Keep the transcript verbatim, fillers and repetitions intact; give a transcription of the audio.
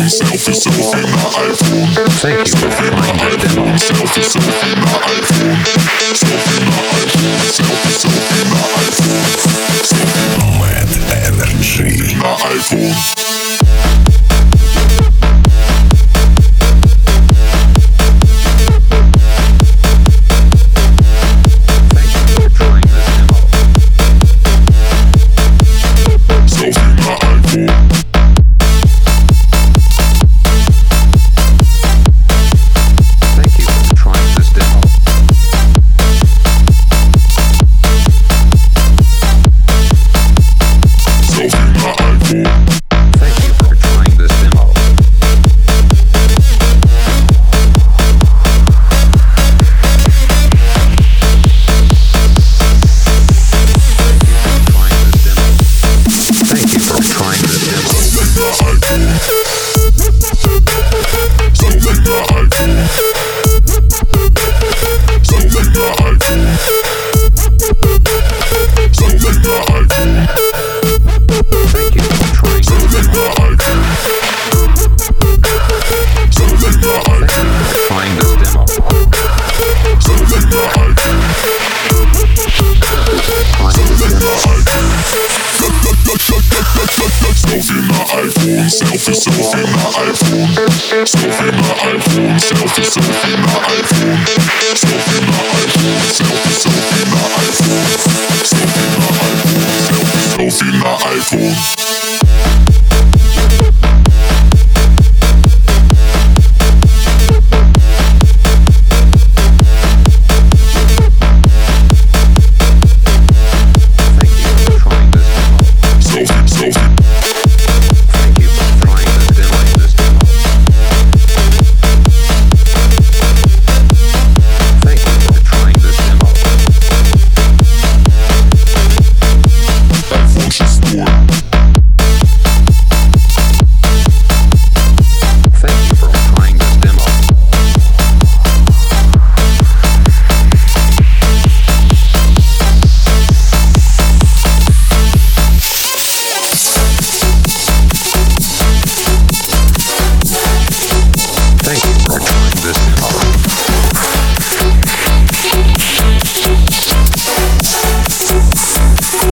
selfie, selfie na iPhone. Thank you for trying this demo. Selfie, selfie na iPhone. Selfie na iPhone. Selfie, selfie na iPhone. Selfie na Mad Energy на iPhone. Selfie, selfie na iPhone. Selfie na iPhone. Selfie, selfie na iPhone. Selfie na iPhone. Selfie, selfie na iPhone. Selfie na iPhone. Selfie, selfie na iPhone. One.